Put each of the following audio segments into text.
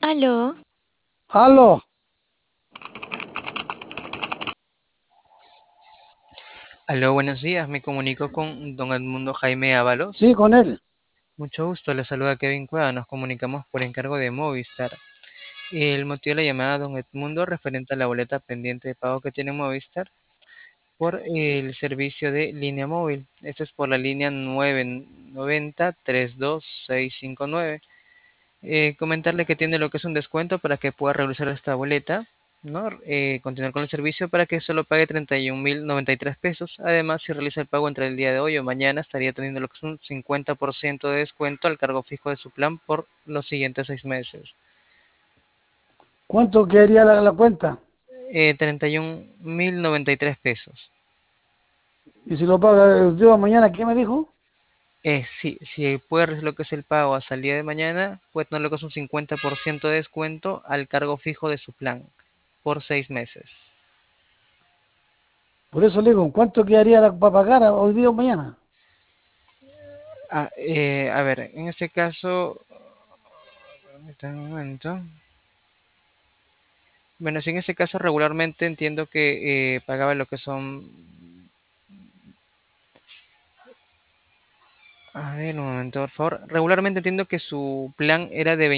Aló, Aló, Aló, buenos días. Me comunico con don Edmundo Jaime Ábalos. sí, con él. Mucho gusto. Le saluda Kevin Cueva. Nos comunicamos por encargo de Movistar. El motivo de la llamada, don Edmundo, referente a la boleta pendiente de pago que tiene Movistar por el servicio de línea móvil. Esto es por la línea 990-32659. Comentarle que tiene lo que es un descuento para que pueda realizar esta boleta, ¿no? Continuar con el servicio para que solo pague 31.093 pesos. Además, si realiza el pago entre el día de hoy o mañana, estaría teniendo lo que es un 50% de descuento al cargo fijo de su plan por los siguientes 6 meses. ¿Cuánto quedaría la cuenta? 31.093 pesos. Y si lo paga el día de mañana, ¿qué me dijo? Si puede realizar lo que es el pago hasta el día de mañana, puede tener lo que es un 50% de descuento al cargo fijo de su plan por 6 meses. Por eso le digo, ¿cuánto quedaría para pagar hoy día o mañana? A ver, en este caso, permítame un momento. Bueno, si en este caso regularmente entiendo que pagaba lo que son, a ver, un momento, por favor. Regularmente entiendo que su plan era de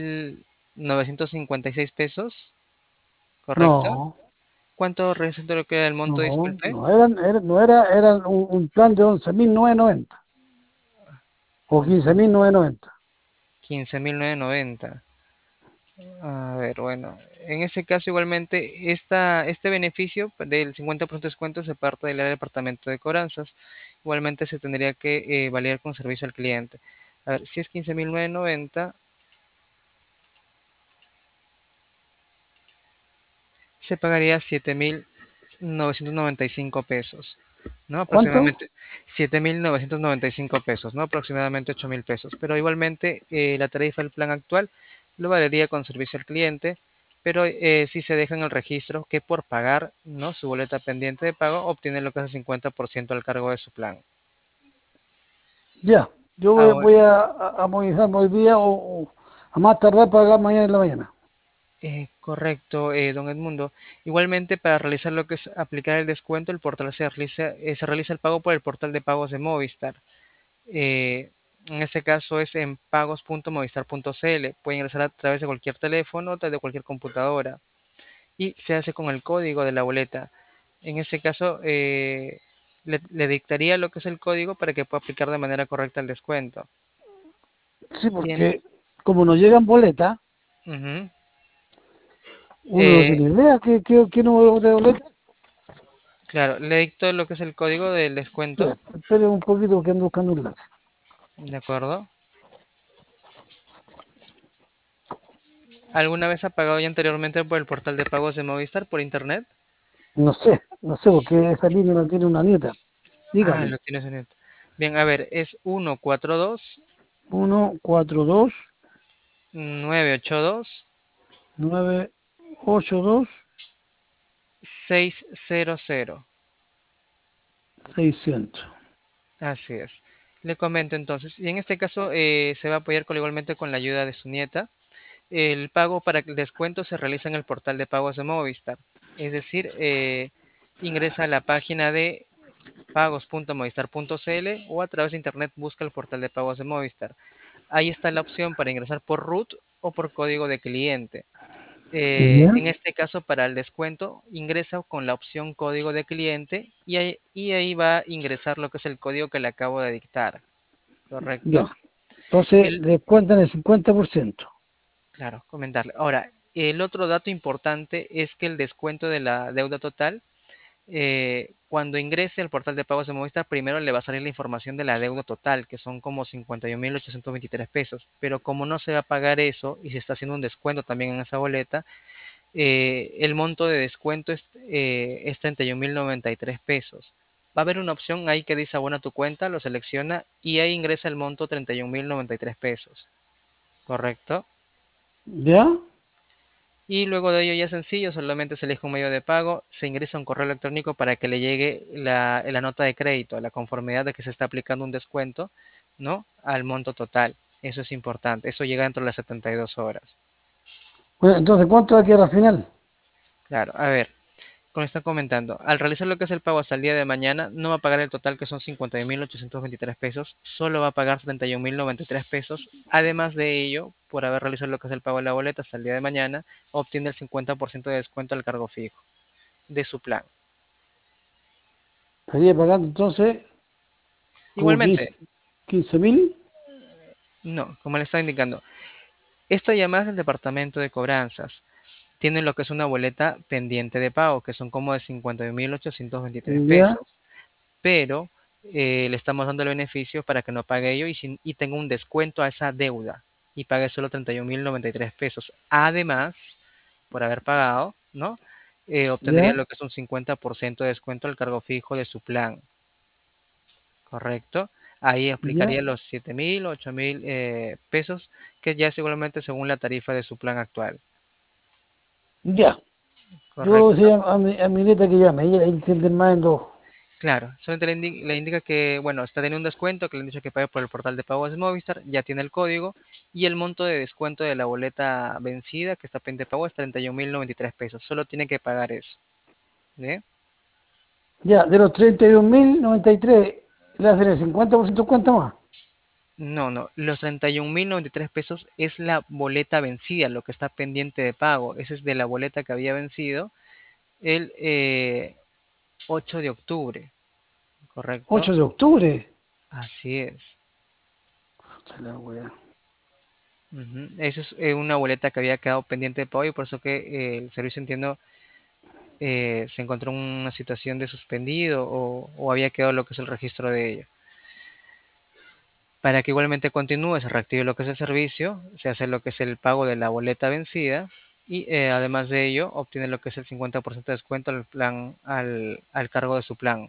20.956 pesos, ¿correcto? No, ¿Cuánto representa lo que era el monto, disculpe? no era un plan de 11.990 o 15.990. 15.990. A ver, bueno, en ese caso igualmente este beneficio del 50% de descuento se parte del área de departamento de cobranzas. Igualmente se tendría que validar con servicio al cliente. A ver, si es 15.990, se pagaría 7.995 pesos, ¿no? ¿Cuánto? Aproximadamente 7.995 pesos, ¿no? Aproximadamente 8.000 pesos. Pero igualmente la tarifa del plan actual lo valería con servicio al cliente, pero si se deja en el registro que por pagar, ¿no? Su boleta pendiente de pago obtiene lo que es el 50% al cargo de su plan. Ya, yo Ahora, voy a movilizarme hoy día o a más tardar pagar mañana en la mañana. correcto, don Edmundo. Igualmente, para realizar lo que es aplicar el descuento, el portal se realiza el pago por el portal de pagos de Movistar. En este caso es en pagos.movistar.cl. Puede ingresar a través de cualquier teléfono o de cualquier computadora y se hace con el código de la boleta. En este caso, le dictaría lo que es el código para que pueda aplicar de manera correcta el descuento. Sí, Bien, porque como nos llegan boletas, ujú. uno no Eh, tiene idea qué número de boleta. claro, le dicto lo que es el código del Sí, descuento, espere un poquito que ando buscando un lápiz. ¿de acuerdo? ¿Alguna vez ha pagado ya anteriormente por el portal de pagos de Movistar por internet? No sé, porque esa línea la tiene una nieta. Ah, Dígame, lo tienes en net. Bien, a ver, es 142 142 982 982 600. 600. Así es. Le comento entonces, y en este caso se va a apoyar igualmente con la ayuda de su nieta. El pago para el descuento se realiza en el portal de pagos de Movistar. Es decir, ingresa a la página de pagos.movistar.cl o a través de internet busca el portal de pagos de Movistar. Ahí está la opción para ingresar por root o por código de cliente. ¿Ya? En este caso, para el descuento, ingresa con la opción código de cliente y ahí va a ingresar lo que es el código que le acabo de dictar, Ya. ¿correcto? Entonces El, descuentan el 50%. claro, comentarle. Ahora, el otro dato importante es que el descuento de la deuda total, cuando ingrese al portal de pagos de Movistar, primero le va a salir la información de la deuda total, que son como 51.823 pesos. Pero como no se va a pagar eso y se está haciendo un descuento también en esa boleta, el monto de descuento es 31.093 pesos. Va a haber una opción ahí que dice abona tu cuenta, lo selecciona y ahí ingresa el monto 31.093 pesos, ¿correcto? ¿Ya? Y luego de ello ya es sencillo, solamente se elige un medio de pago, se ingresa un correo electrónico para que le llegue la nota de crédito, la conformidad de que se está aplicando un descuento, ¿no? Al monto total. Eso es importante, eso llega dentro de las 72 horas. Bueno, entonces, ¿cuánto va a quedar al final? Claro, a ver, como está comentando, al realizar lo que es el pago hasta el día de mañana, no va a pagar el total que son 51.823 pesos, solo va a pagar 31.093 pesos. Además de ello, por haber realizado lo que es el pago de la boleta hasta el día de mañana, obtiene el 50% de descuento al cargo fijo de su plan. Estaría pagando entonces como Igualmente, 15.000. no, como le estaba indicando, esta llamada es del departamento de cobranzas. Tienen lo que es una boleta pendiente de pago, que son como de 51.823 Ya, pesos. Pero le estamos dando el beneficio para que no pague ello y tenga un descuento a esa deuda y pague solo 31.093 pesos. Además, por haber pagado, ¿no? Obtendría ya, lo que es un 50% de descuento al cargo fijo de su plan, ¿correcto? Ahí ya, aplicaría los 7.000, 8.000 pesos, que ya es igualmente según la tarifa de su plan actual, ya. Yo le voy a ¿correcto? decir a mi nieta que llame, ella entiende más en dos. Claro, solamente le indica que, bueno, está teniendo un descuento, que le han dicho que pague por el portal de pagos de Movistar, ya tiene el código y el monto de descuento de la boleta vencida que está pendiente de pago es 31.093 pesos. Solo tiene que pagar eso. ¿Bien? Ya, de los 32.093, le hacen el 50% cuenta más. No, no, los 31.093 pesos es la boleta vencida, lo que está pendiente de pago. Ese es de la boleta que había vencido el 8 de octubre, ¿correcto? 8 de octubre. Así es. Puta la wea. Ujú. Esa es una boleta que había quedado pendiente de pago y por eso que el servicio, entiendo, se encontró en una situación de suspendido o había quedado lo que es el registro de ello. Para que igualmente continúe, se reactive lo que es el servicio, se hace lo que es el pago de la boleta vencida y además de ello obtiene lo que es el 50% de descuento al plan, al cargo de su plan.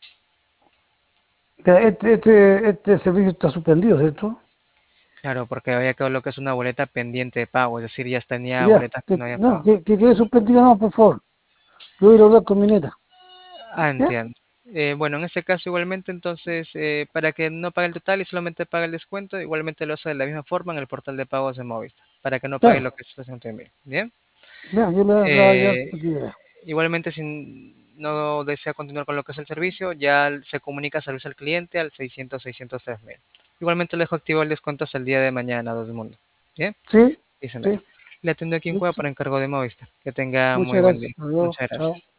Ya, este servicio está suspendido, ¿cierto? Claro, porque había quedado lo que es una boleta pendiente de pago, es decir, ya tenía Ya, boletas que no había no, pagado. que quede suspendido, no, por favor. Yo voy a ir a hablar con mi neta. Ah, ¿Ya? entiendo. Bueno, en este caso igualmente entonces, para que no pague el total y solamente pague el descuento, igualmente lo hace de la misma forma en el portal de pagos de Movistar, para que no pague Claro, lo que es 60.000. Bien. ya, yo le voy a llevar Eh, aquí, ya. igualmente, si no desea continuar con lo que es el servicio, ya se comunica servicio al cliente al 600-603.000. Igualmente le dejo activo el descuento hasta el día de mañana, dos mundo. Bien, Sí, dice sí, Le atendió aquí en Cueva listo. para encargo de Movistar. Que tenga muy Muchas buen día. gracias. Adiós, Muchas chao. gracias.